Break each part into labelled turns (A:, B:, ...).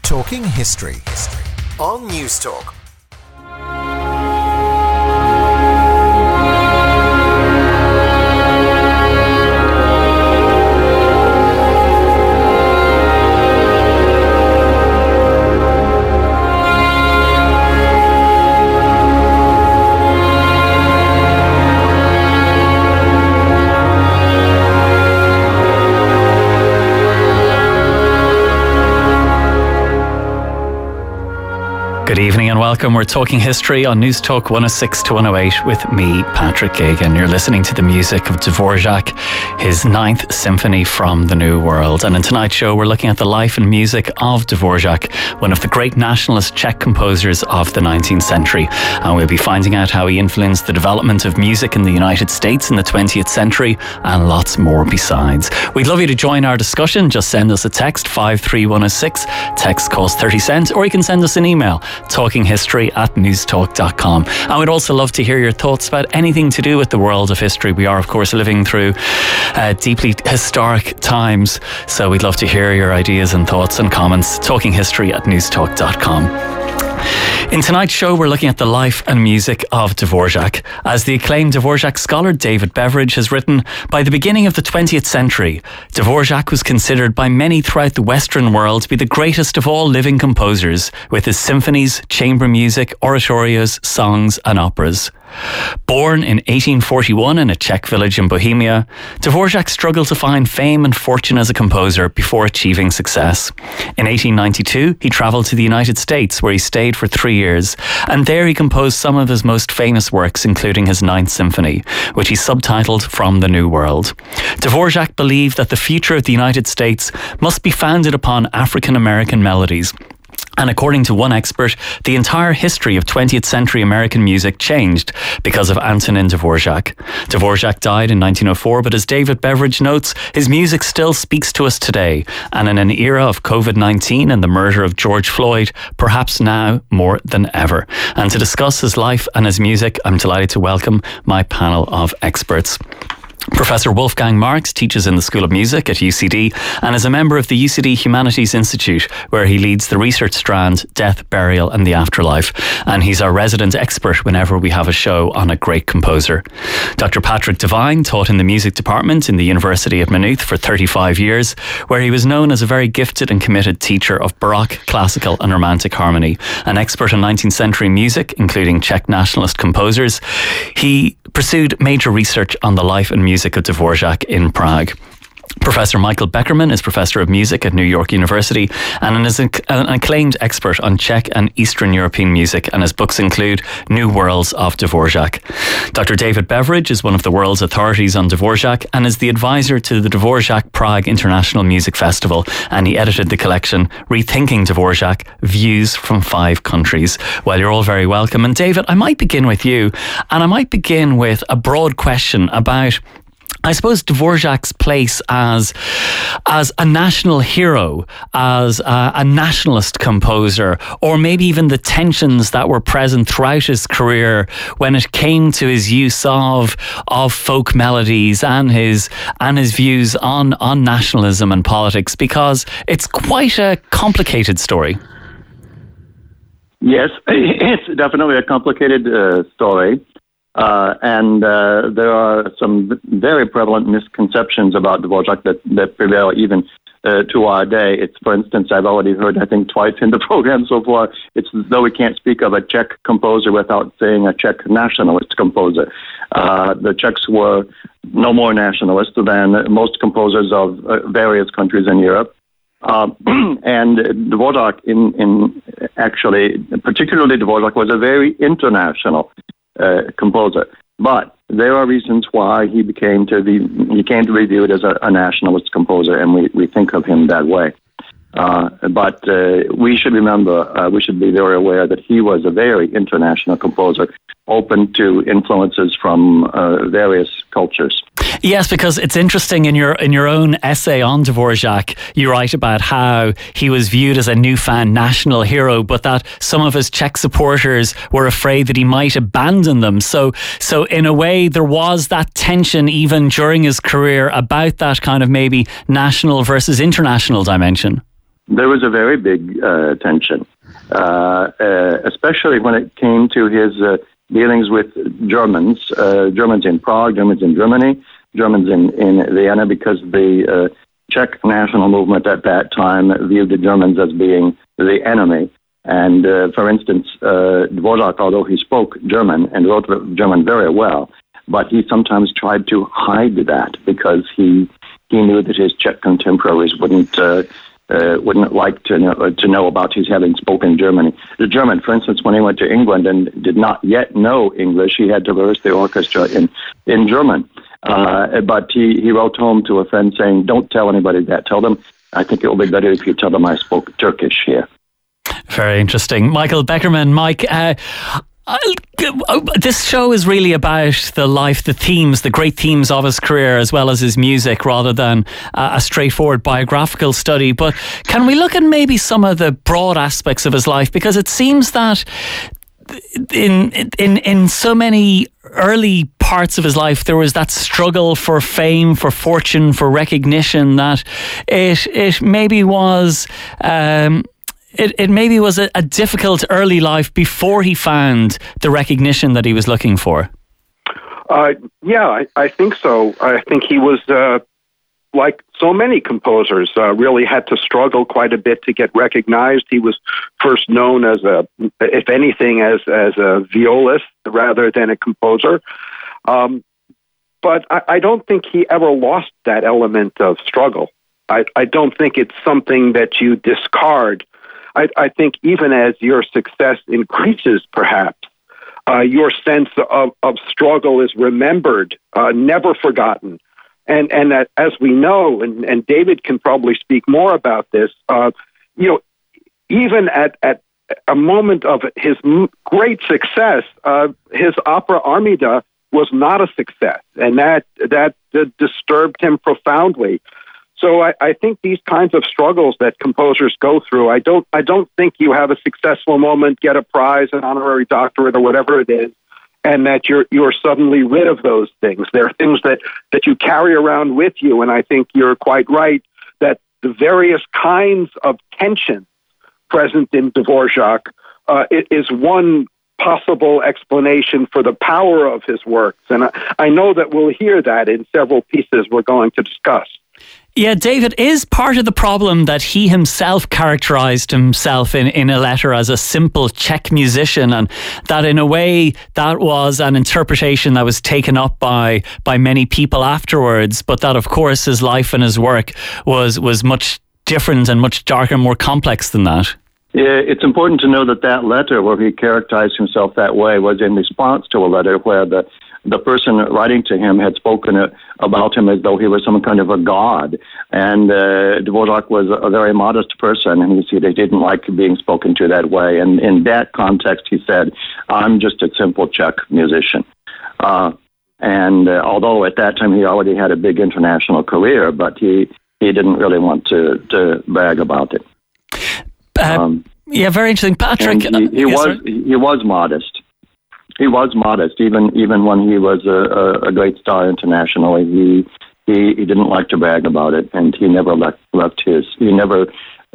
A: Talking History on News Talk.
B: Good evening and welcome. We're talking history on News Talk 106 to 108 with me, Patrick Gagan. You're listening to the music of Dvorak, his 9th Symphony from the New World. And in tonight's show, we're looking at the life and music of Dvorak, one of the great nationalist Czech composers of the 19th century. And we'll be finding out how he influenced the development of music in the United States in the 20th century and lots more besides. We'd love you to join our discussion. Just send us a text, 53106. Text costs 30 cents, or you can send us an email, talkinghistory@newstalk.com. And we'd also love to hear your thoughts about anything to do with the world of history. We are, of course, living through deeply historic times, so we'd love to hear your ideas and thoughts and comments. Talkinghistory@newstalk.com. In tonight's show, we're looking at the life and music of Dvorak. As the acclaimed Dvorak scholar David Beveridge has written, by the beginning of the 20th century, Dvorak was considered by many throughout the Western world to be the greatest of all living composers, with his symphonies, chamber music, oratorios, songs and operas. Born in 1841 in a Czech village in Bohemia, Dvorak struggled to find fame and fortune as a composer before achieving success. In 1892, he travelled to the United States, where he stayed for 3 years, and there he composed some of his most famous works, including his 9th Symphony, which he subtitled From the New World. Dvorak believed that the future of the United States must be founded upon African-American melodies. And according to one expert, the entire history of 20th century American music changed because of Antonin Dvorak. Dvorak died in 1904, but as David Beveridge notes, his music still speaks to us today. And in an era of COVID-19 and the murder of George Floyd, perhaps now more than ever. And to discuss his life and his music, I'm delighted to welcome my panel of experts. Professor Wolfgang Marx teaches in the School of Music at UCD and is a member of the UCD Humanities Institute, where he leads the research strand Death, Burial and the Afterlife. And he's our resident expert whenever we have a show on a great composer. Dr. Patrick Devine taught in the music department in the University of Maynooth for 35 years, where he was known as a very gifted and committed teacher of Baroque, classical and romantic harmony. An expert in 19th century music, including Czech nationalist composers, he pursued major research on the life and music of Dvorak in Prague. Professor Michael Beckerman is Professor of Music at New York University and is an acclaimed expert on Czech and Eastern European music, and his books include New Worlds of Dvorak. Dr. David Beveridge is one of the world's authorities on Dvorak and is the advisor to the Dvorak Prague International Music Festival, and he edited the collection Rethinking Dvorak, Views from 5 Countries. Well, you're all very welcome. And David, I might begin with you, and I might begin with a broad question about, I suppose, Dvorak's place as a national hero, as a nationalist composer, or maybe even the tensions that were present throughout his career when it came to his use of folk melodies and his views on nationalism and politics, because it's quite a complicated story.
C: Yes, it's definitely a complicated story. And there are some very prevalent misconceptions about Dvorak that prevail even to our day. It's, for instance, I've already heard, I think, twice in the program so far, it's as though we can't speak of a Czech composer without saying a Czech nationalist composer. The Czechs were no more nationalist than most composers of various countries in Europe. And Dvorak, actually, particularly Dvorak, was a very international composer, but there are reasons why he came to be viewed as a nationalist composer, and we think of him that way. But we should remember, we should be very aware that he was a very international composer, open to influences from various cultures.
B: Yes, because it's interesting, in your own essay on Dvorak, you write about how he was viewed as a newfound national hero, but that some of his Czech supporters were afraid that he might abandon them. So in a way, there was that tension even during his career about that kind of maybe national versus international dimension.
C: there was a very big tension, especially when it came to his dealings with Germans, Germans in Prague, Germans in Germany, Germans in Vienna, because the Czech national movement at that time viewed the Germans as being the enemy. And for instance, Dvorak, although he spoke German and wrote German very well, but he sometimes tried to hide that because he knew that his Czech contemporaries wouldn't like to know about his having spoken German. The German, for instance, when he went to England and did not yet know English, he had to rehearse the orchestra in German. But he wrote home to a friend saying, "Don't tell anybody that. Tell them I think it will be better if you tell them I spoke Turkish here."
B: Very interesting. Michael Beckerman. Mike, this show is really about the life, the themes, the great themes of his career as well as his music, rather than a straightforward biographical study. But can we look at maybe some of the broad aspects of his life? Because it seems that in so many early parts of his life there was that struggle for fame, for fortune, for recognition, that it maybe was It maybe was a difficult early life before he found the recognition that he was looking for.
D: I think so. I think he was, like so many composers, really had to struggle quite a bit to get recognized. He was first known as if anything, as a violist rather than a composer. But I don't think he ever lost that element of struggle. I don't think it's something that you discard. I think even as your success increases, perhaps, your sense of struggle is remembered, never forgotten. And that, as we know, and David can probably speak more about this, even at a moment of his great success, his opera Armida was not a success, and that disturbed him profoundly. So I think these kinds of struggles that composers go through, I don't think you have a successful moment, get a prize, an honorary doctorate, or whatever it is, and that you're suddenly rid of those things. There are things that you carry around with you, and I think you're quite right that the various kinds of tension present in Dvorak is one possible explanation for the power of his works. And I know that we'll hear that in several pieces we're going to discuss.
B: Yeah, David, is part of the problem that he himself characterised himself in a letter as a simple Czech musician, and that in a way that was an interpretation that was taken up by many people afterwards, but that of course his life and his work was much different and much darker and more complex than that?
C: Yeah, it's important to know that letter where he characterized himself that way was in response to a letter where the person writing to him had spoken about him as though he was some kind of a god. And Dvorak was a very modest person, and he didn't like being spoken to that way. And in that context, he said, "I'm just a simple Czech musician." And although at that time he already had a big international career, but he didn't really want to brag about it.
B: Yeah, very interesting, Patrick.
C: He was modest. He was modest, even when he was a great star internationally. He didn't like to brag about it, and he never he never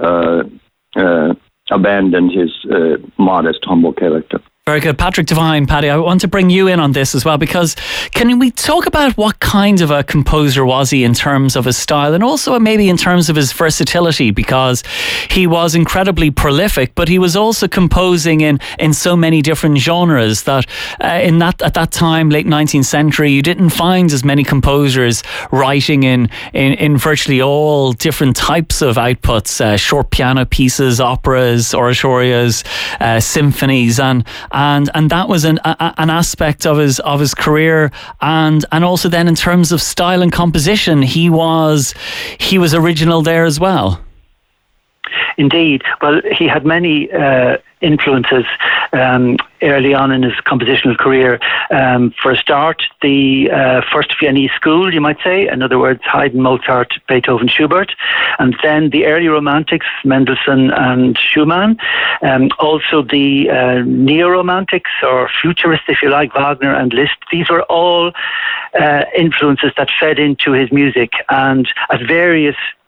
C: abandoned his modest, humble character.
B: Very good. Patrick Devine, Paddy, I want to bring you in on this as well, because can we talk about what kind of a composer was he in terms of his style, and also maybe in terms of his versatility, because he was incredibly prolific, but he was also composing in so many different genres that at that time, late 19th century, you didn't find as many composers writing in virtually all different types of outputs, short piano pieces, operas, oratorios, symphonies, and that was an aspect of his career, and also then in terms of style and composition, he was original there as well.
E: Indeed. Well, he had many influences early on in his compositional career. For a start, the first Viennese school, you might say, in other words, Haydn, Mozart, Beethoven, Schubert, and then the early Romantics, Mendelssohn and Schumann. Also the neo-romantics, or futurists, if you like, Wagner and Liszt. These were all influences that fed into his music, and at various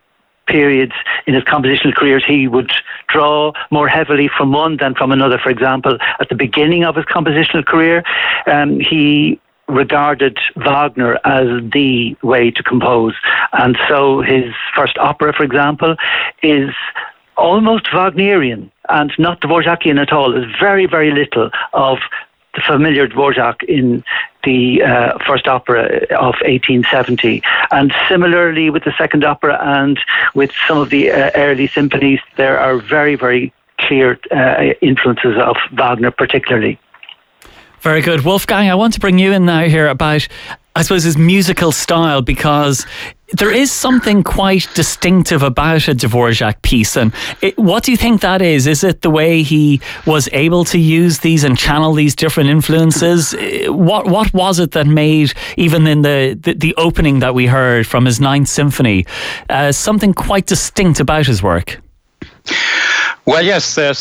E: periods in his compositional careers he would draw more heavily from one than from another. For example, at the beginning of his compositional career, he regarded Wagner as the way to compose. And so his first opera, for example, is almost Wagnerian and not Dvorakian at all. There's very, very little of the familiar Dvorak in the first opera of 1870. And similarly with the second opera and with some of the early symphonies, there are very, very clear influences of Wagner particularly.
B: Very good. Wolfgang, I want to bring you in now here about, I suppose, his musical style, because there is something quite distinctive about a Dvorak piece. And what do you think that is? Is it the way he was able to use these and channel these different influences? What was it that made, even in the opening that we heard from his Ninth Symphony, something quite distinct about his work?
F: Well, yes, there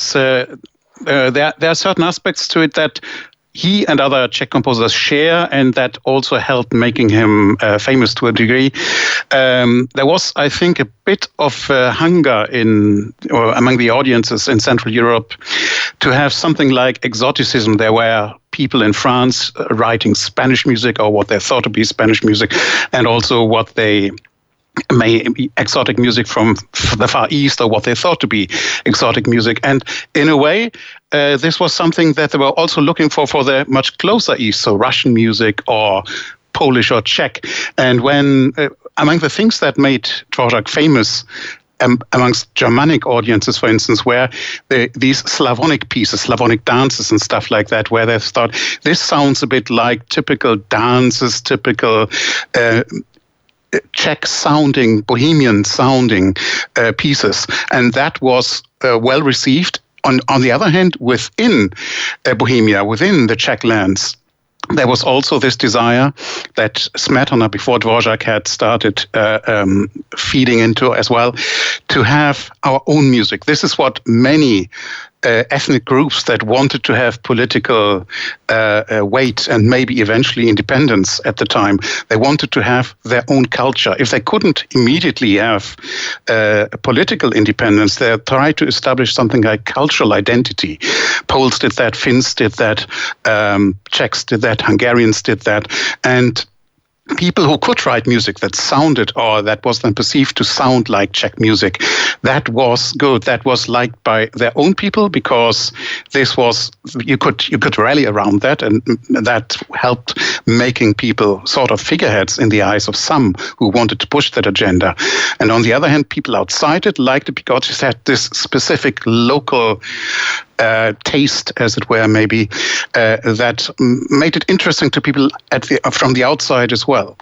F: are certain aspects to it that he and other Czech composers share, and that also helped making him famous to a degree. There was, I think, a bit of hunger among the audiences in Central Europe to have something like exoticism. There were people in France writing Spanish music, or what they thought to be Spanish music, and also what they may be exotic music from the Far East, or what they thought to be exotic music. And in a way, this was something that they were also looking for the much closer East, so Russian music or Polish or Czech. And when among the things that made Dvorak famous amongst Germanic audiences, for instance, were these Slavonic pieces, Slavonic dances and stuff like that, where they thought, this sounds a bit like typical dances, typical Czech-sounding, Bohemian-sounding pieces. And that was well received. On the other hand, within Bohemia, within the Czech lands, there was also this desire that Smetana, before Dvorak, had started feeding into as well, to have our own music. This is what many ethnic groups that wanted to have political weight and maybe eventually independence at the time, they wanted to have their own culture. If they couldn't immediately have political independence, they tried to establish something like cultural identity. Poles did that, Finns did that, Czechs did that, Hungarians did that, and people who could write music that sounded, or that was then perceived to sound like Czech music, that was good. That was liked by their own people, because this was, you could rally around that, and that helped making people sort of figureheads in the eyes of some who wanted to push that agenda. And on the other hand, people outside it liked it because it had this specific local taste, as it were, maybe, that made it interesting to people from the outside as well.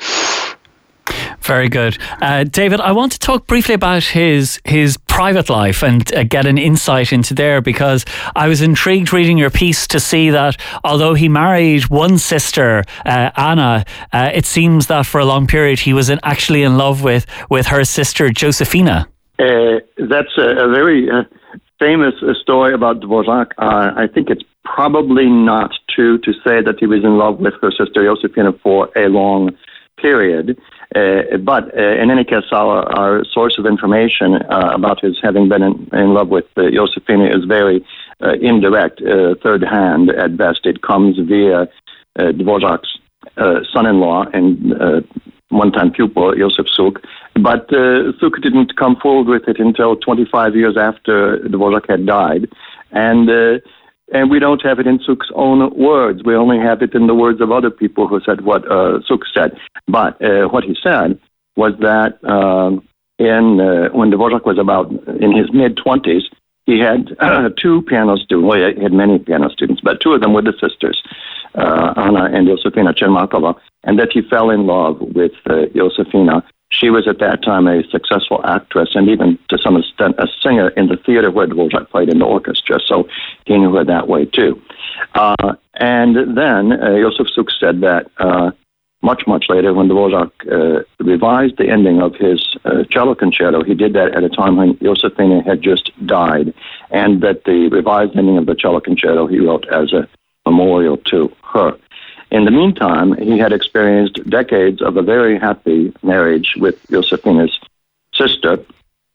B: Very good. David, I want to talk briefly about his private life and get an insight into there, because I was intrigued reading your piece to see that although he married one sister, Anna, it seems that for a long period he was actually in love with her sister, Josefina.
C: That's a very famous story about Dvorak. I think it's probably not true to say that he was in love with her sister Josefina for a long period. But in any case, our source of information about his having been in love with Josefina is very indirect, third hand at best. It comes via Dvorak's son-in-law and one-time pupil, Josef Suk. But Suk didn't come forward with it until 25 years after Dvorak had died. And we don't have it in Suk's own words. We only have it in the words of other people who said what Suk said. But what he said was that when Dvorak was about in his mid-20s, he had two piano students. Well, he had many piano students, but two of them were the sisters, Anna and Josefina Chermakova, and that he fell in love with Josefina. She was at that time a successful actress and even to some extent a singer in the theater where Dvorak played in the orchestra, so he knew her that way too. And then Josef Suk said that much later, when Dvorak revised the ending of his cello concerto, he did that at a time when Josefina had just died, and that the revised ending of the cello concerto he wrote as a memorial to her. In the meantime, he had experienced decades of a very happy marriage with Josefina's sister,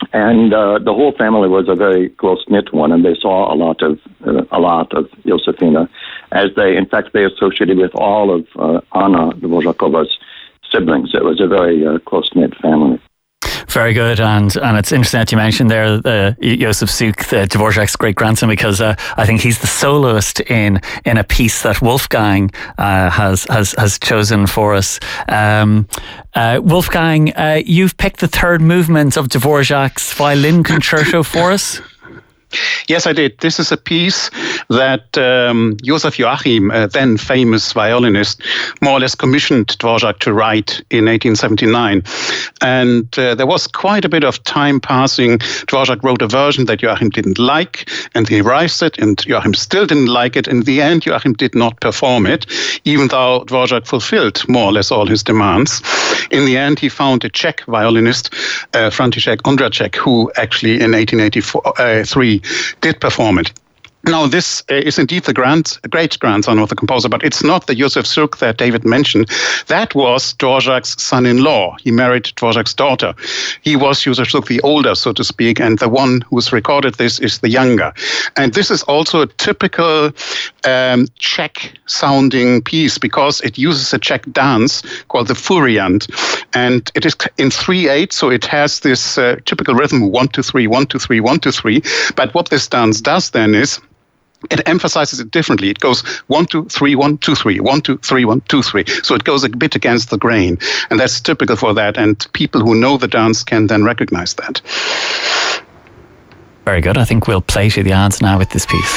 C: And the whole family was a very close-knit one, and they saw a lot of Josefina, as they associated with all of Anna Dvořákova's siblings. It was a very close-knit family.
B: Very good, and it's interesting that you mentioned there Josef Suk, Dvořák's great grandson, because I think he's the soloist in a piece that Wolfgang has chosen for us. Wolfgang, you've picked the third movement of Dvořák's violin concerto for us.
F: Yes, I did. This is a piece that Josef Joachim, then famous violinist, more or less commissioned Dvořák to write in 1879. And there was quite a bit of time passing. Dvořák wrote a version that Joachim didn't like, and he revised it, and Joachim still didn't like it. In the end, Joachim did not perform it, even though Dvořák fulfilled more or less all his demands. In the end, he found a Czech violinist, František Ondráček, who actually in 1883 did perform it. Now, this is indeed the great-grandson of the composer, but it's not the Josef Suk that David mentioned. That was Dvořák's son-in-law. He married Dvořák's daughter. He was Josef Suk the older, so to speak, and the one who's recorded this is the younger. And this is also a typical Czech-sounding piece, because it uses a Czech dance called the Furiant. And it is in 3/8, so it has this typical rhythm, 1-2-3, 1-2-3, 1-2-3. But what this dance does then is, it emphasizes it differently. It goes 1-2-3, 1-2-3, 1-2-3, 1-2-3. So it goes a bit against the grain. And that's typical for that. And people who know the dance can then recognize that.
B: Very good. I think we'll play to the ads now with this piece.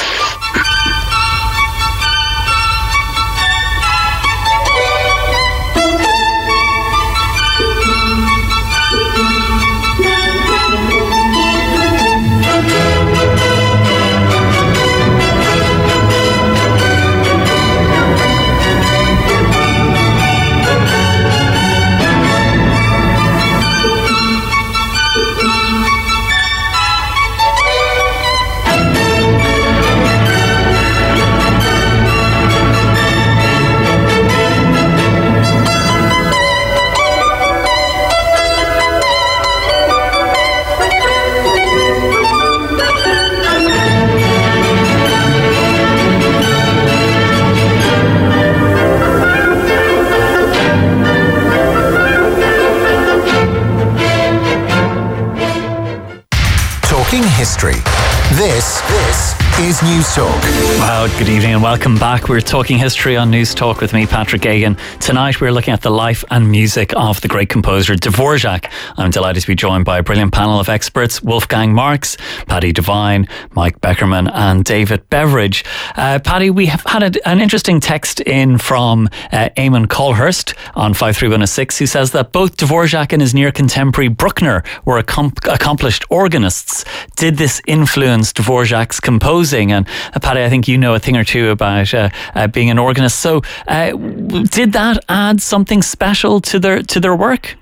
A: History. This is News Talk.
B: Wow, good evening and welcome back. We're talking history on News Talk with me, Patrick Geoghegan. Tonight we're looking at the life and music of the great composer Dvořák. I'm delighted to be joined by a brilliant panel of experts: Wolfgang Marx, Paddy Devine, Mike Beckerman and David Beveridge. Paddy, we have had an interesting text in from Eamon Colhurst on 53106, who says that both Dvořák and his near contemporary Bruckner were accomplished organists. Did this influence Dvořák's composing? And Paddy, I think you know a thing or two about being an organist. So, did that add something special to their work?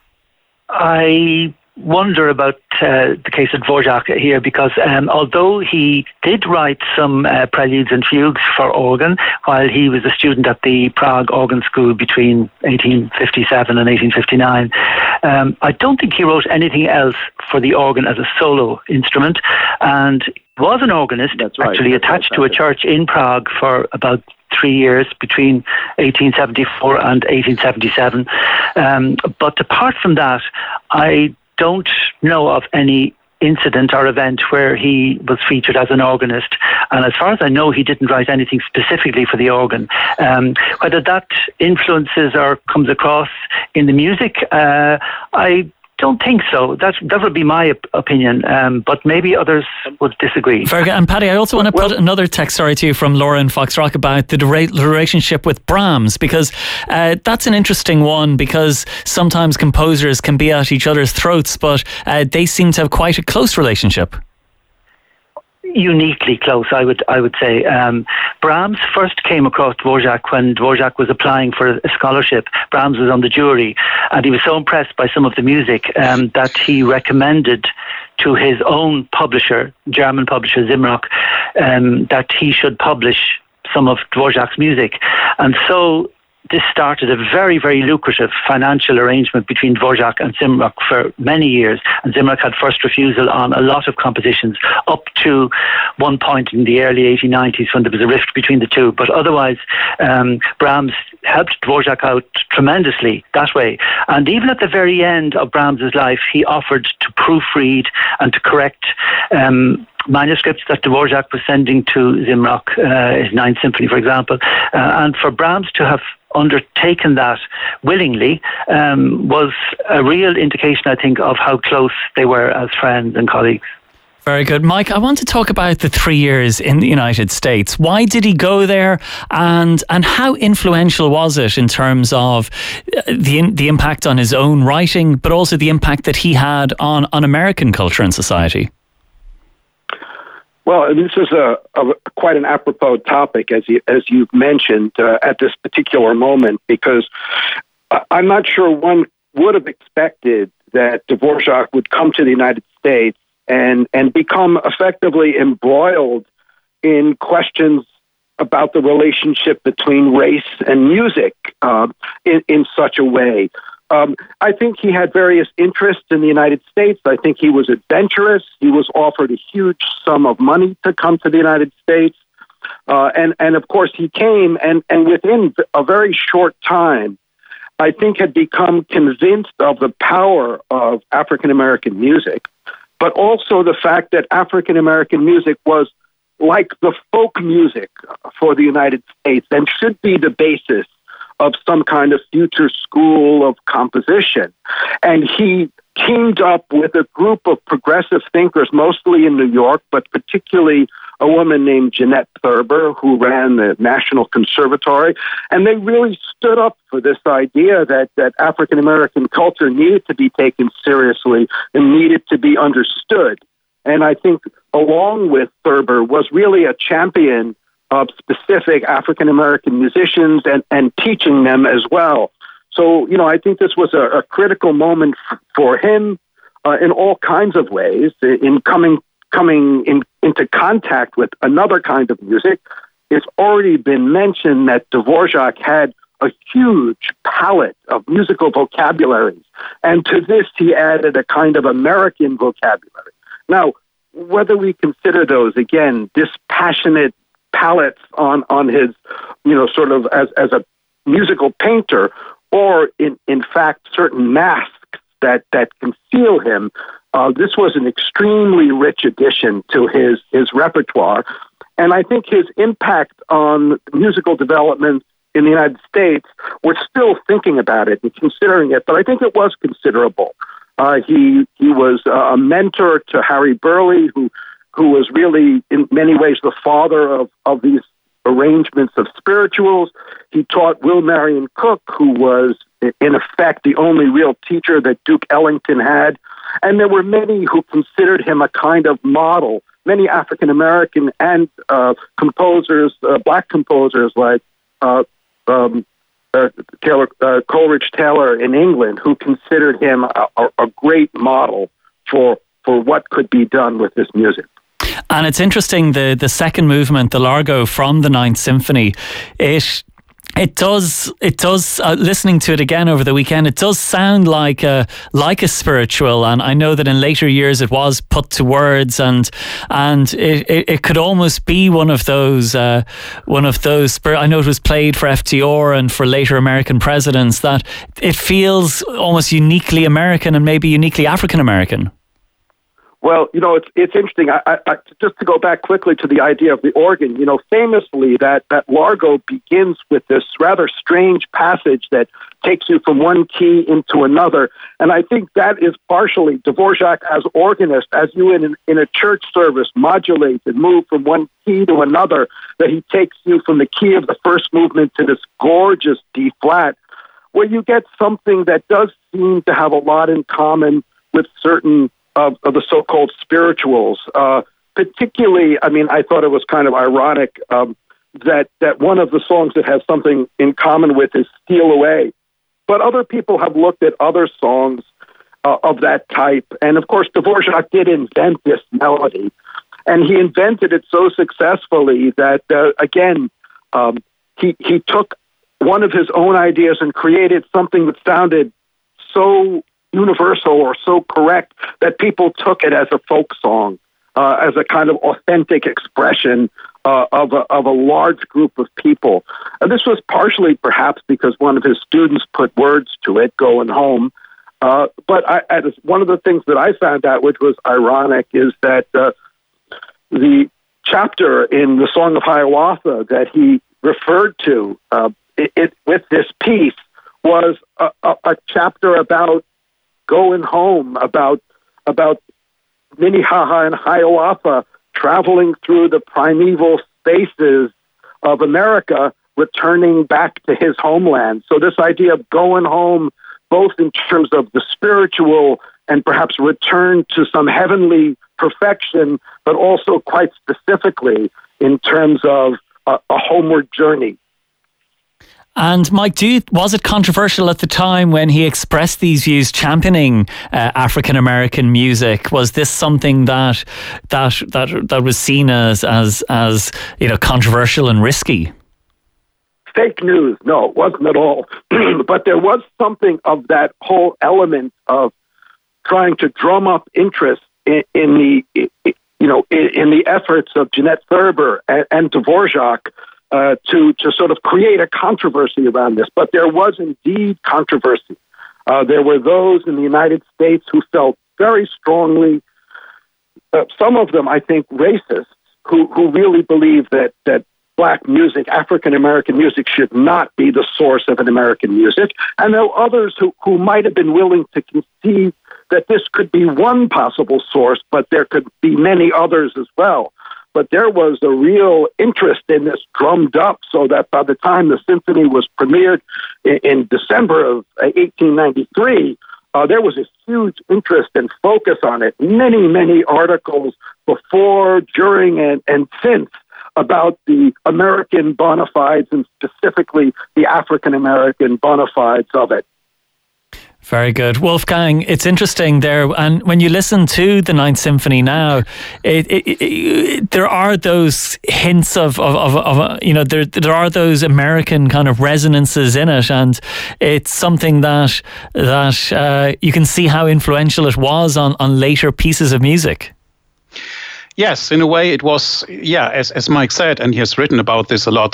E: I wonder about the case of Dvořák here, because although he did write some preludes and fugues for organ while he was a student at the Prague Organ School between 1857 and 1859, I don't think he wrote anything else for the organ as a solo instrument, and was an organist, actually attached to a church in Prague for about 3 years between 1874 and 1877. But apart from that, I don't know of any incident or event where he was featured as an organist. And as far as I know, he didn't write anything specifically for the organ. Whether that influences or comes across in the music, I don't think so. That would be my opinion, but maybe others would disagree.
B: Very good. And Paddy, I also want to put another text, to you from Laura in Foxrock about the relationship with Brahms, because that's an interesting one, because sometimes composers can be at each other's throats, but they seem to have quite a close relationship.
E: Uniquely close, I would say. Brahms first came across Dvořák when Dvořák was applying for a scholarship. Brahms was on the jury, and he was so impressed by some of the music that he recommended to his own publisher, German publisher Zimrock, that he should publish some of Dvořák's music. And so this started a very, very lucrative financial arrangement between Dvorak and Zimrock for many years. And Zimrock had first refusal on a lot of compositions up to one point in the early 1890s when there was a rift between the two. But otherwise, Brahms helped Dvorak out tremendously that way. And even at the very end of Brahms's life, he offered to proofread and to correct manuscripts that Dvorak was sending to Zimrock, his Ninth Symphony, for example. And for Brahms to have undertaken that willingly was a real indication, I think, of how close they were as friends and colleagues.
B: Very good. Mike, I want to talk about the 3 years in the United States. Why did he go there, and how influential was it in terms of the impact on his own writing, but also the impact that he had on American culture and society?
D: Well, this is quite an apropos topic, as you've mentioned, at this particular moment, because I'm not sure one would have expected that Dvorak would come to the United States and become effectively embroiled in questions about the relationship between race and music in such a way. I think he had various interests in the United States. I think he was adventurous. He was offered a huge sum of money to come to the United States. And of course, he came, and within a very short time, I think had become convinced of the power of African-American music, but also the fact that African-American music was like the folk music for the United States and should be the basis of some kind of future school of composition. And he teamed up with a group of progressive thinkers, mostly in New York, but particularly a woman named Jeanette Thurber, who ran the National Conservatory. And they really stood up for this idea that African-American culture needed to be taken seriously and needed to be understood. And I think, along with Thurber, was really a champion of specific African-American musicians and teaching them as well. So, I think this was a critical moment for him in all kinds of ways, in coming into contact with another kind of music. It's already been mentioned that Dvorak had a huge palette of musical vocabularies, and to this he added a kind of American vocabulary. Now, whether we consider those, again, dispassionate palettes on his, sort of as a musical painter, or in fact certain masks that conceal him, this was an extremely rich addition to his repertoire. And I think his impact on musical development in the United States, we're still thinking about it and considering it, but I think it was considerable. He was a mentor to Harry Burleigh, who was really, in many ways, the father of these arrangements of spirituals. He taught Will Marion Cook, who was, in effect, the only real teacher that Duke Ellington had. And there were many who considered him a kind of model. Many African-American and composers, black composers like Coleridge Taylor in England, who considered him a great model for what could be done with this music.
B: And it's interesting, the second movement, the Largo from the Ninth Symphony, it does listening to it again over the weekend, it does sound like a spiritual, and I know that in later years it was put to words, and it could almost be one of those I know it was played for FDR and for later American presidents, that it feels almost uniquely American and maybe uniquely African American.
D: Well, it's interesting. I just to go back quickly to the idea of the organ, famously that Largo begins with this rather strange passage that takes you from one key into another. And I think that is partially Dvorak as organist, as you in a church service modulate and move from one key to another, that he takes you from the key of the first movement to this gorgeous D flat, where you get something that does seem to have a lot in common with certain of the so-called spirituals. Particularly, I thought it was kind of ironic that one of the songs that has something in common with is Steal Away. But other people have looked at other songs of that type. And of course, Dvorak did invent this melody. And he invented it so successfully that, again, he took one of his own ideas and created something that sounded so universal or so correct that people took it as a folk song, as a kind of authentic expression of a large group of people. And this was partially perhaps because one of his students put words to it, Going Home. But one of the things that I found out, which was ironic, is that the chapter in the Song of Hiawatha that he referred to with this piece was a chapter about going home, about Minnehaha and Hiawatha traveling through the primeval spaces of America, returning back to his homeland. So this idea of going home, both in terms of the spiritual and perhaps return to some heavenly perfection, but also quite specifically in terms of a homeward journey.
B: And Mike, was it controversial at the time when he expressed these views, championing African American music? Was this something that was seen as controversial and risky?
D: Fake news? No, it wasn't at all. But there was something of that whole element of trying to drum up interest in the efforts of Jeanette Thurber and Dvorak. To sort of create a controversy around this. But there was indeed controversy. There were those in the United States who felt very strongly, some of them, I think, racists, who really believed that black music, African American music, should not be the source of an American music. And there were others who might have been willing to concede that this could be one possible source, but there could be many others as well. But there was a real interest in this drummed up, so that by the time the symphony was premiered in December of 1893, there was a huge interest and focus on it. Many, many articles before, during, and since about the American bona fides and specifically the African American bona fides of it.
B: Very good. Wolfgang, it's interesting there. And when you listen to the Ninth Symphony now, there are those hints of there are those American kind of resonances in it. And it's something that you can see how influential it was on later pieces of music.
F: Yes, in a way it was, as Mike said, and he has written about this a lot,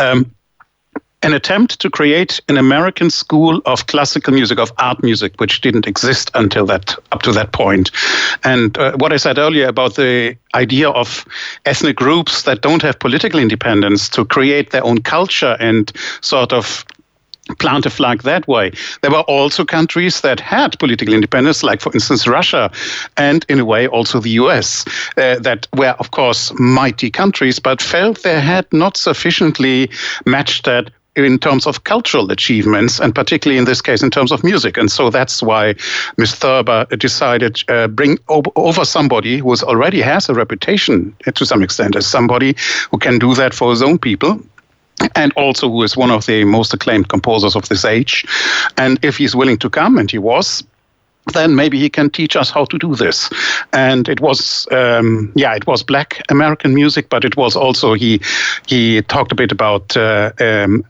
F: an attempt to create an American school of classical music, of art music, which didn't exist up to that point. And what I said earlier about the idea of ethnic groups that don't have political independence to create their own culture and sort of plant a flag that way. There were also countries that had political independence, like, for instance, Russia, and in a way also the US, that were, of course, mighty countries, but felt they had not sufficiently matched that in terms of cultural achievements, and particularly in this case in terms of music. And so that's why Ms. Thurber decided bring over somebody who already has a reputation to some extent as somebody who can do that for his own people, and also who is one of the most acclaimed composers of this age. And if he's willing to come, and he was, then maybe he can teach us how to do this. And it was, it was Black American music, but it was also, he talked a bit about in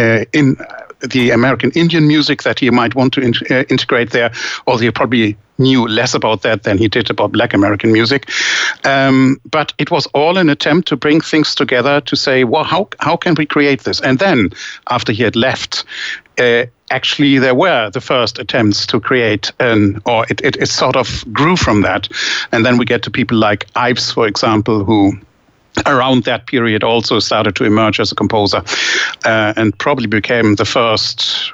F: the American Indian music that he might want to integrate there, although he probably knew less about that than he did about Black American music. But it was all an attempt to bring things together to say, well, how can we create this? And then, after he had left, actually there were the first attempts to create it sort of grew from that. And then we get to people like Ives, for example, who around that period also started to emerge as a composer and probably became the first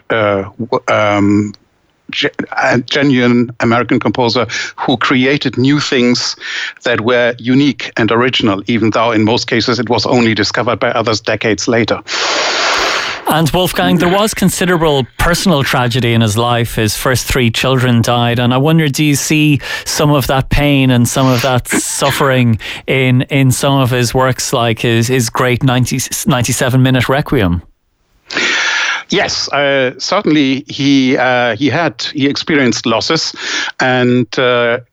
F: genuine American composer who created new things that were unique and original, even though in most cases it was only discovered by others decades later.
B: And Wolfgang, there was considerable personal tragedy in his life. His first 3 children died. And I wonder, do you see some of that pain and some of that suffering in some of his works, like his great 97-minute Requiem?
F: Yes, certainly he experienced losses, and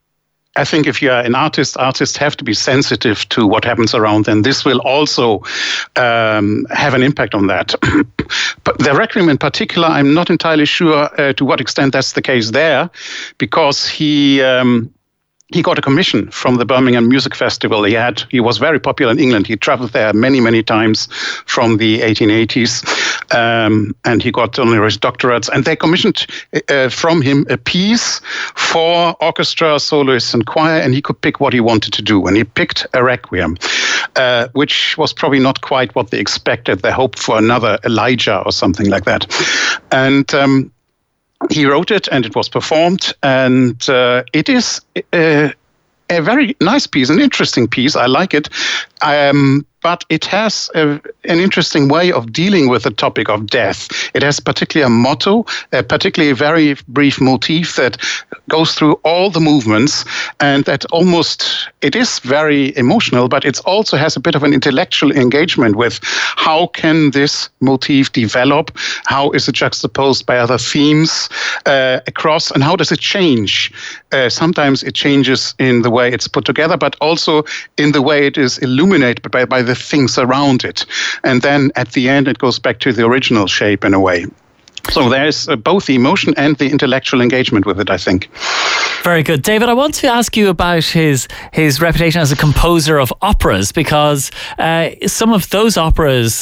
F: I think if you are an artist, artists have to be sensitive to what happens around, and this will also have an impact on that. But the Requiem in particular, I'm not entirely sure to what extent that's the case there, because he got a commission from the Birmingham Music Festival. He was very popular in England. He traveled there many, many times from the 1880s, and he got honorary doctorates. And they commissioned from him a piece for orchestra, soloists, and choir, and he could pick what he wanted to do. And he picked a Requiem, which was probably not quite what they expected. They hoped for another Elijah or something like that. And he wrote it, and it was performed, and it is a very nice piece, an interesting piece. I like it, but it has an interesting way of dealing with the topic of death. It has particularly a motto, particularly a very brief motif that goes through all the movements, and that it is very emotional, but it also has a bit of an intellectual engagement with how can this motif develop, how is it juxtaposed by other themes across, and how does it change? Sometimes it changes in the way it's put together, but also in the way it is illuminated by the things around it. And then at the end, it goes back to the original shape in a way. So there's both the emotion and the intellectual engagement with it, I think.
B: Very good. David, I want to ask you about his reputation as a composer of operas, because some of those operas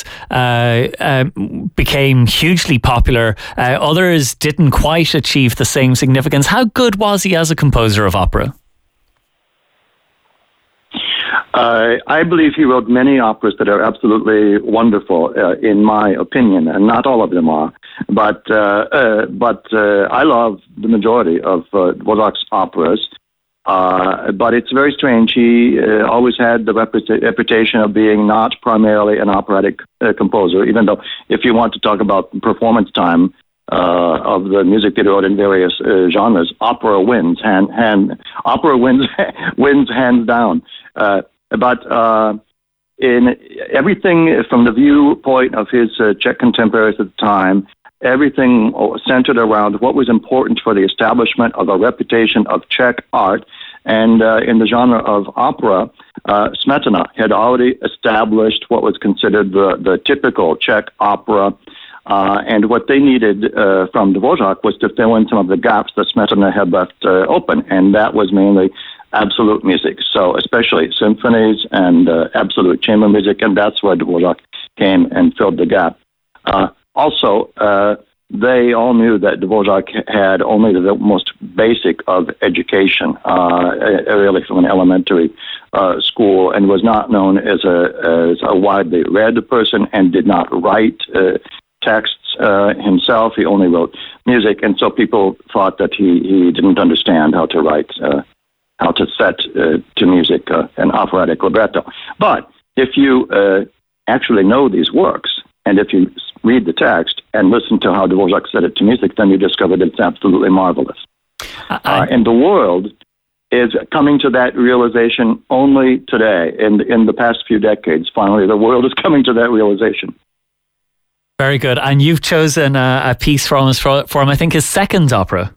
B: became hugely popular. Others didn't quite achieve the same significance. How good was he as a composer of opera?
C: I believe he wrote many operas that are absolutely wonderful, in my opinion, and not all of them are. But I love the majority of Dvorak's operas. But it's very strange. He always had the reputation of being not primarily an operatic composer, even though if you want to talk about performance time of the music that he wrote in various genres, opera wins wins hands down. But in everything from the viewpoint of his Czech contemporaries at the time, everything centered around what was important for the establishment of a reputation of Czech art. And in the genre of opera, Smetana had already established what was considered the typical Czech opera. And what they needed from Dvorak was to fill in some of the gaps that Smetana had left open. And that was mainly absolute music, so especially symphonies and absolute chamber music, and that's where Dvorak came and filled the gap. Also, they all knew that Dvorak had only the most basic of education, really from an elementary school, and was not known as a widely read person, and did not write texts himself. He only wrote music, and so people thought that he didn't understand how to write how to set to music an operatic libretto. But if you actually know these works, and if you read the text and listen to how Dvorak set it to music, then you discover that it's absolutely marvelous. And the world is coming to that realization only today, in the past few decades. Finally, the world is coming to that realization.
B: Very good. And you've chosen a piece for him, I think his second opera.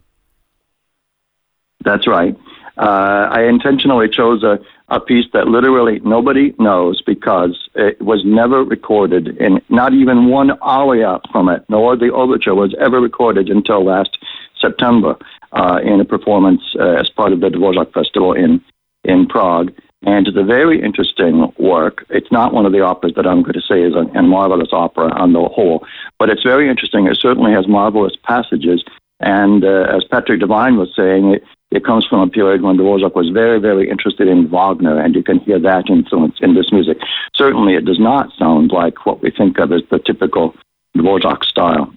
C: That's right. I intentionally chose a piece that literally nobody knows, because it was never recorded, and not even one aria from it, nor the overture, was ever recorded until last September in a performance as part of the Dvorak Festival in Prague. And it's a very interesting work. It's not one of the operas that I'm going to say is a marvelous opera on the whole, but it's very interesting. It certainly has marvelous passages. And as Patrick Devine was saying, it comes from a period when Dvorak was very, very interested in Wagner, and you can hear that influence in this music. Certainly, it does not sound like what we think of as the typical Dvorak style.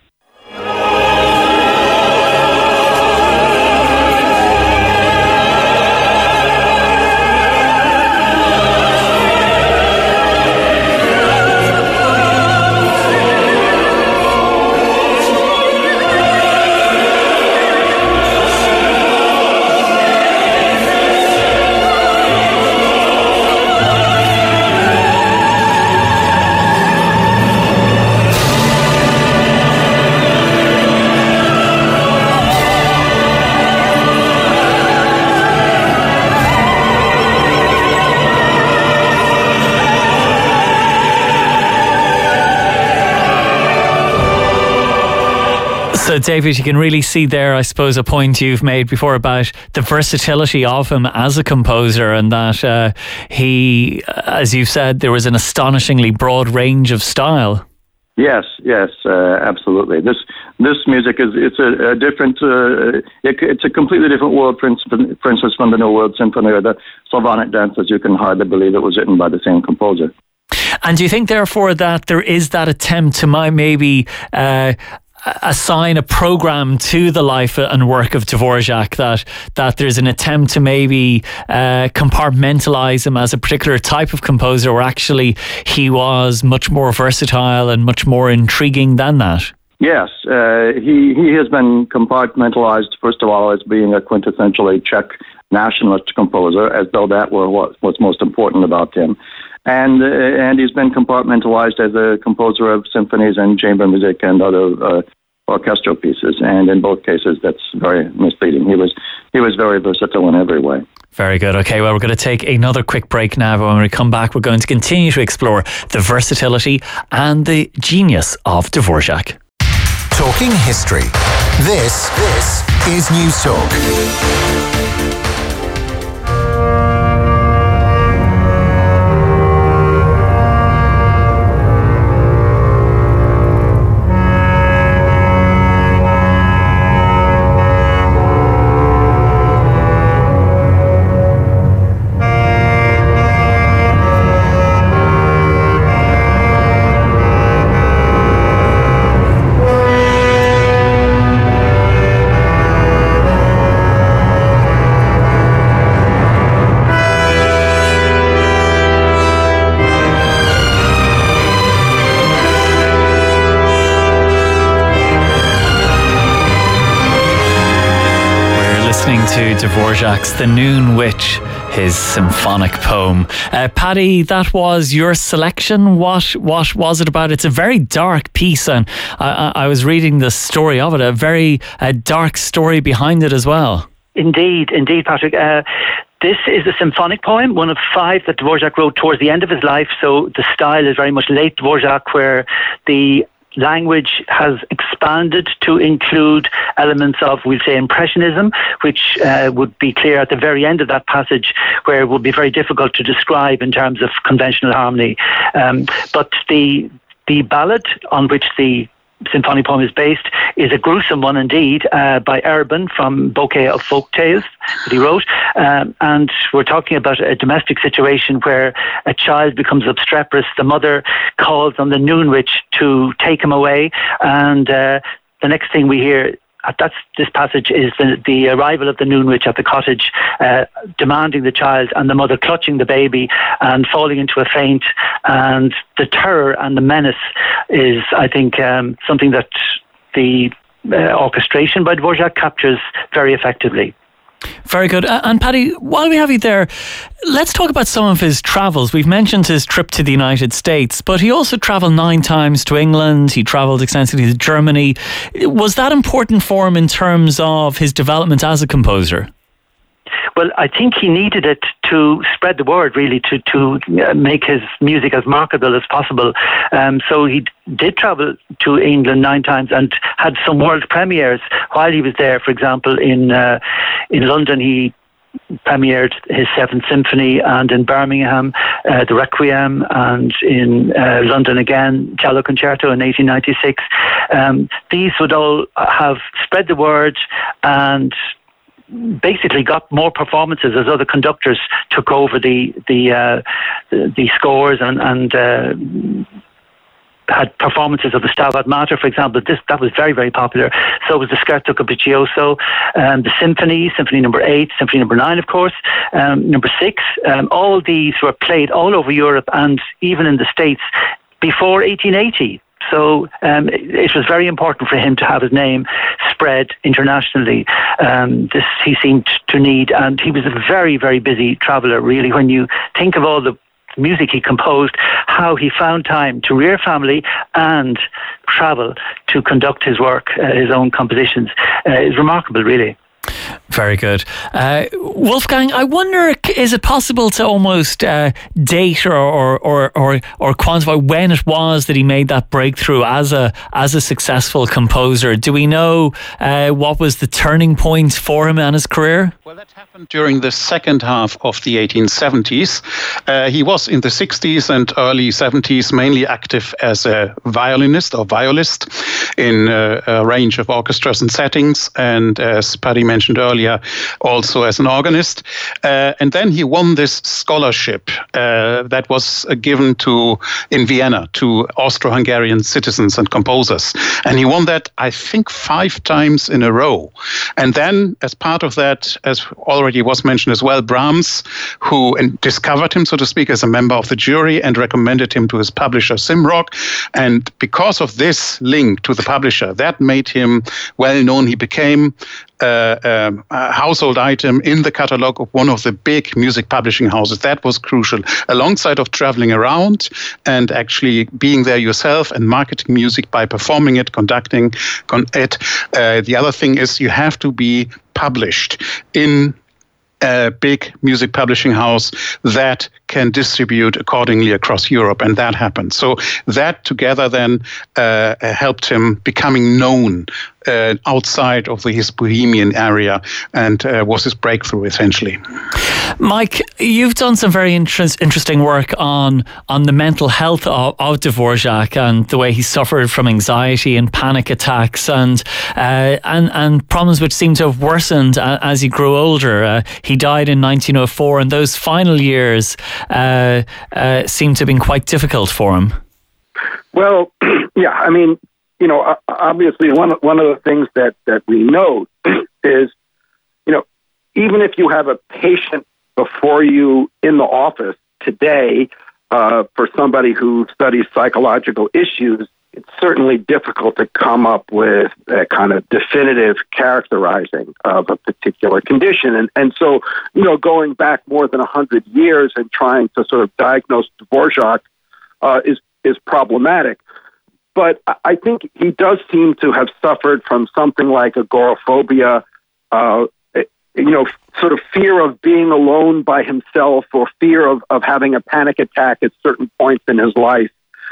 B: So, David, you can really see there, I suppose, a point you've made before about the versatility of him as a composer, and that he, as you've said, there was an astonishingly broad range of style.
C: Yes, absolutely. This music it's a different. It's a completely different world. For instance, from the New World Symphony or the Slavonic Dances, you can hardly believe it was written by the same composer.
B: And do you think, therefore, that there is that attempt to maybe assign a program to the life and work of Dvorak, that there's an attempt to maybe compartmentalize him as a particular type of composer, or actually he was much more versatile and much more intriguing than that?
C: Yes, he has been compartmentalized, first of all, as being a quintessentially Czech nationalist composer, as though that were what's most important about him. And he's been compartmentalized as a composer of symphonies and chamber music and other orchestral pieces. And in both cases, that's very misleading. He was very versatile in every way.
B: Very good. Okay, well, we're going to take another quick break now, but when we come back, we're going to continue to explore the versatility and the genius of Dvorak.
A: Talking history. This is News Talk.
B: To Dvorak's The Noon Witch, his symphonic poem. Paddy, that was your selection. What was it about? It's a very dark piece, and I was reading the story of it, a very dark story behind it as well.
E: Indeed, Patrick. This is a symphonic poem, one of 5 that Dvorak wrote towards the end of his life, so the style is very much late Dvorak, where the language has expanded to include elements of, we'll say, impressionism, which would be clear at the very end of that passage, where it would be very difficult to describe in terms of conventional harmony. But the ballad on which the symphonic poem is based is a gruesome one indeed, by Erben from Bouquet of Folk Tales that he wrote, and we're talking about a domestic situation where a child becomes obstreperous. The mother calls on the Noon Witch to take him away, and the next thing we hear this passage is the arrival of the Noon Witch at the cottage, demanding the child, and the mother clutching the baby and falling into a faint. And the terror and the menace is, I think, something that the orchestration by Dvorak captures very effectively.
B: Very good. And Paddy, while we have you there, let's talk about some of his travels. We've mentioned his trip to the United States, but he also travelled 9 times to England. He travelled extensively to Germany. Was that important for him in terms of his development as a composer?
E: Well, I think he needed it to spread the word, really, to make his music as marketable as possible. So he did travel to England 9 times and had some world premieres while he was there. For example, in London, he premiered his 7th Symphony, and in Birmingham, the Requiem, and in London again, Cello Concerto in 1896. These would all have spread the word and basically got more performances as other conductors took over the scores and had performances of the Stabat Mater, for example. That was very, very popular. So was the Scherzo Capriccioso, the Symphony number 8, Symphony number 9, of course, number 6. All these were played all over Europe and even in the States before 1880. So it was very important for him to have his name spread internationally. This he seemed to need, and he was a very, very busy traveller, really. When you think of all the music he composed, how he found time to rear family and travel to conduct his work, his own compositions, is remarkable, really.
B: Very good. Wolfgang, I wonder, is it possible to almost date or quantify when it was that he made that breakthrough as a successful composer? Do we know what was the turning point for him in his career?
F: Well, that happened during the second half of the 1870s. He was in the 60s and early 70s mainly active as a violinist or violist in a range of orchestras and settings, and as Paddy mentioned earlier, also as an organist. And then he won this scholarship that was given in Vienna to Austro-Hungarian citizens and composers. And he won that, I think, 5 times in a row. And then, as part of that, as already was mentioned as well, Brahms, who discovered him, so to speak, as a member of the jury and recommended him to his publisher, Simrock. And because of this link to the publisher, that made him well known. He became a household item in the catalog of one of the big music publishing houses. That was crucial, alongside of traveling around and actually being there yourself and marketing music by performing it, conducting it. The other thing is you have to be published in a big music publishing house that can distribute accordingly across Europe, and that happened. So that together then helped him becoming known outside of his Bohemian area, and was his breakthrough essentially.
B: Mike, you've done some very interesting work on the mental health of Dvorak and the way he suffered from anxiety and panic attacks and problems which seem to have worsened as he grew older. He died in 1904, and those final years seem to have been quite difficult for him.
D: Well, yeah, I mean, obviously one of the things that we know is, even if you have a patient before you in the office today, for somebody who studies psychological issues, it's certainly difficult to come up with a kind of definitive characterizing of a particular condition. And so, going back more than 100 years and trying to sort of diagnose Dvorak is problematic. But I think he does seem to have suffered from something like agoraphobia, sort of fear of being alone by himself, or fear of having a panic attack at certain points in his life.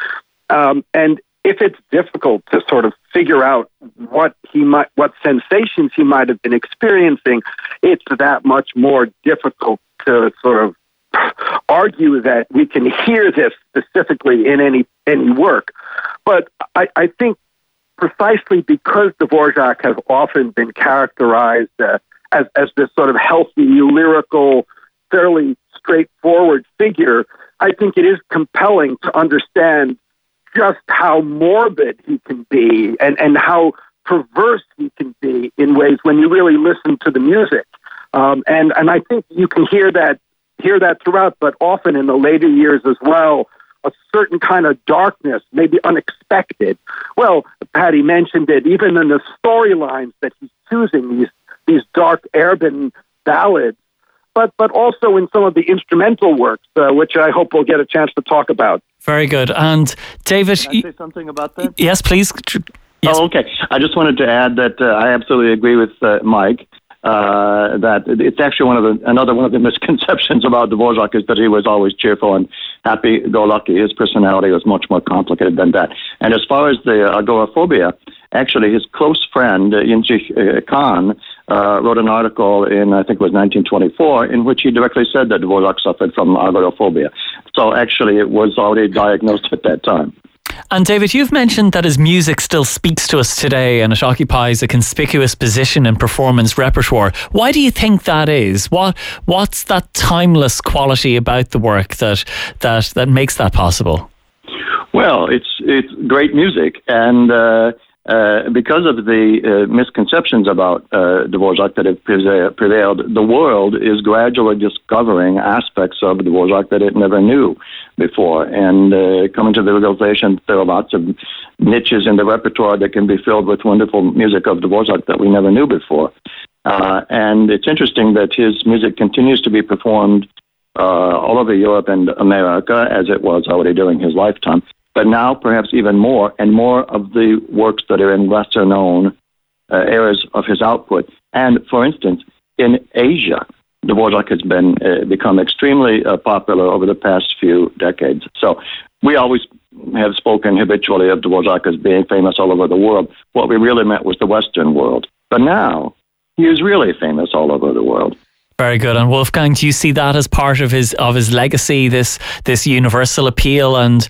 D: And if it's difficult to sort of figure out what sensations he might have been experiencing, it's that much more difficult to sort of argue that we can hear this specifically in any work. But I think precisely because Dvorak has often been characterized as this sort of healthy, lyrical, fairly straightforward figure, I think it is compelling to understand just how morbid he can be and how perverse he can be in ways when you really listen to the music. And I think you can hear that throughout, but often in the later years as well, a certain kind of darkness, maybe unexpected. Well, Paddy mentioned it, even in the storylines that he's choosing, these dark urban ballads, but also in some of the instrumental works, which I hope we'll get a chance to talk about.
B: Very good. And David,
C: can I say something about that?
B: Yes, please. Yes.
C: Oh, okay. I just wanted to add that I absolutely agree with Mike. That it's actually another one of the misconceptions about Dvorak is that he was always cheerful and happy-go-lucky. His personality was much more complicated than that. And as far as the agoraphobia, actually his close friend Yinzhi Khan wrote an article in, I think it was 1924, in which he directly said that Dvorak suffered from agoraphobia. So actually it was already diagnosed at that time.
B: And David, you've mentioned that his music still speaks to us today and it occupies a conspicuous position in performance repertoire. Why do you think that is? What's that timeless quality about the work that makes that possible?
C: Well, it's great music, and because of the misconceptions about Dvorak that have prevailed, the world is gradually discovering aspects of Dvorak that it never knew before, and coming to the realization that there are lots of niches in the repertoire that can be filled with wonderful music of Dvorak that we never knew before. And it's interesting that his music continues to be performed all over Europe and America, as it was already during his lifetime. But now perhaps even more, and more of the works that are in lesser-known areas of his output And for instance, in Asia, Dvorak has become extremely popular over the past few decades. So we always have spoken habitually of Dvorak as being famous all over the world. What we really meant was the Western world. But now, he is really famous all over the world.
B: Very good. And Wolfgang, do you see that as part of his legacy, this universal appeal? And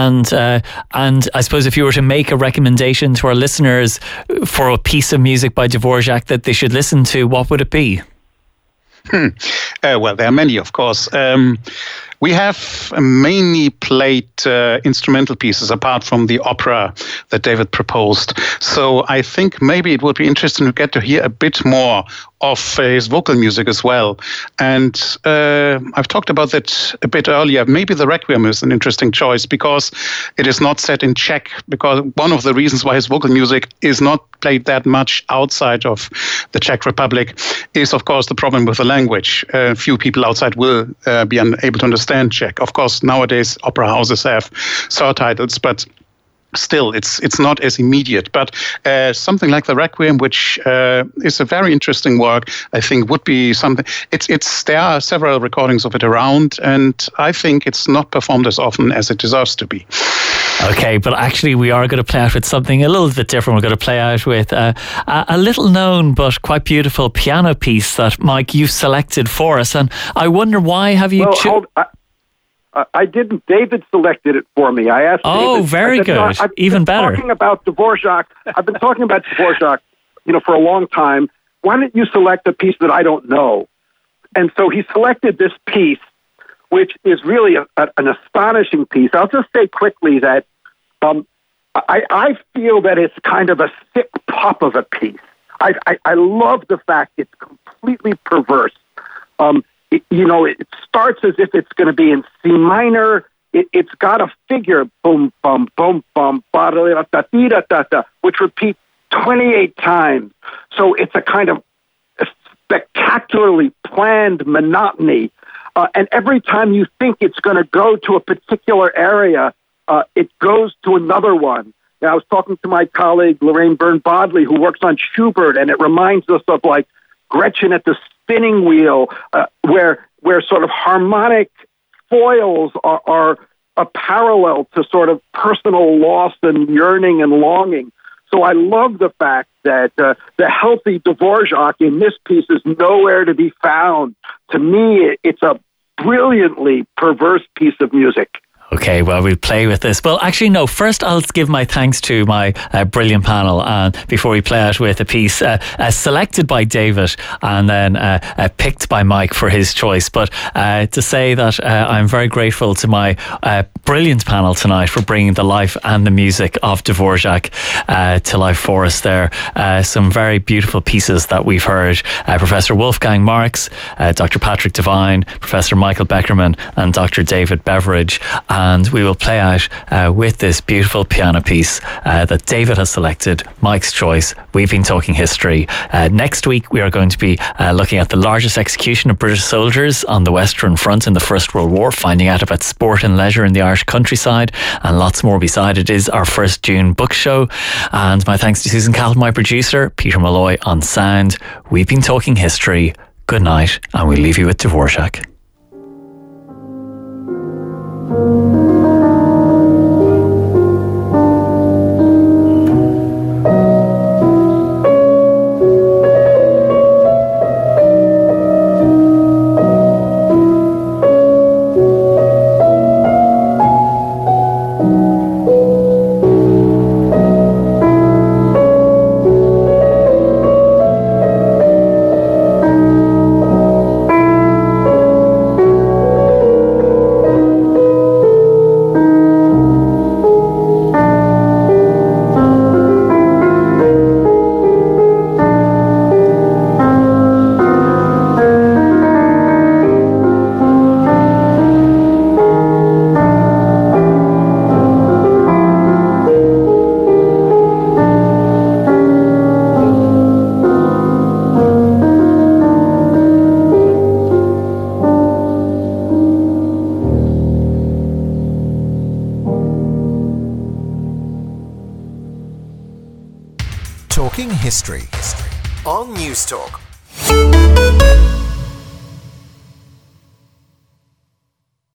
B: I suppose if you were to make a recommendation to our listeners for a piece of music by Dvorak that they should listen to, what would it be?
F: Well, there are many, of course. We have mainly played instrumental pieces apart from the opera that David proposed. So I think maybe it would be interesting to get to hear a bit more of his vocal music as well. And I've talked about that a bit earlier. Maybe the Requiem is an interesting choice because it is not set in Czech, because one of the reasons why his vocal music is not played that much outside of the Czech Republic is, of course, the problem with the language. Few people outside will be unable to understand Czech. Of course, nowadays opera houses have surtitles, but still, it's not as immediate. But something like the Requiem, which is a very interesting work, I think would be something. There are several recordings of it around, and I think it's not performed as often as it deserves to be.
B: Okay, but actually we are going to play out with something a little bit different. We're going to play out with a little known but quite beautiful piano piece that, Mike, you've selected for us. And I wonder, why have you...
D: I didn't. David selected it for me. I asked David.
B: Oh, very good. Even better.
D: Talking about Dvorak. I've been talking about Dvorak, for a long time. Why don't you select a piece that I don't know? And so he selected this piece, which is really an astonishing piece. I'll just say quickly that I feel that it's kind of a sick pop of a piece. I love the fact it's completely perverse. It starts as if it's going to be in C minor. It's got a figure, boom, bum, boom, bum, ba-da-da-da-da-da-da, which repeats 28 times. So it's a kind of spectacularly planned monotony. And every time you think it's going to go to a particular area, it goes to another one. Now, I was talking to my colleague, Lorraine Byrne-Bodley, who works on Schubert, and it reminds us of, like, Gretchen at the spinning wheel, where sort of harmonic foils are a parallel to sort of personal loss and yearning and longing. So I love the fact that the healthy Dvorak in this piece is nowhere to be found. To me, it's a brilliantly perverse piece of music.
B: Okay, well, we'll play with this. Well, actually, no. First, I'll give my thanks to my brilliant panel, and before we play out with a piece selected by David and then picked by Mike for his choice. But to say that I'm very grateful to my brilliant panel tonight for bringing the life and the music of Dvorak to life for us there. Some very beautiful pieces that we've heard. Professor Wolfgang Marx, Dr. Patrick Devine, Professor Michael Beckerman, and Dr. David Beveridge. And we will play out with this beautiful piano piece that David has selected, Mike's choice. We've been talking history. Next week, we are going to be looking at the largest execution of British soldiers on the Western Front in the First World War, finding out about sport and leisure in the Irish countryside, and lots more beside. It is our first June book show. And my thanks to Susan Calton, my producer, Peter Malloy on sound. We've been talking history. Good night, and we'll leave you with Dvorak.
A: Talking History on News Talk.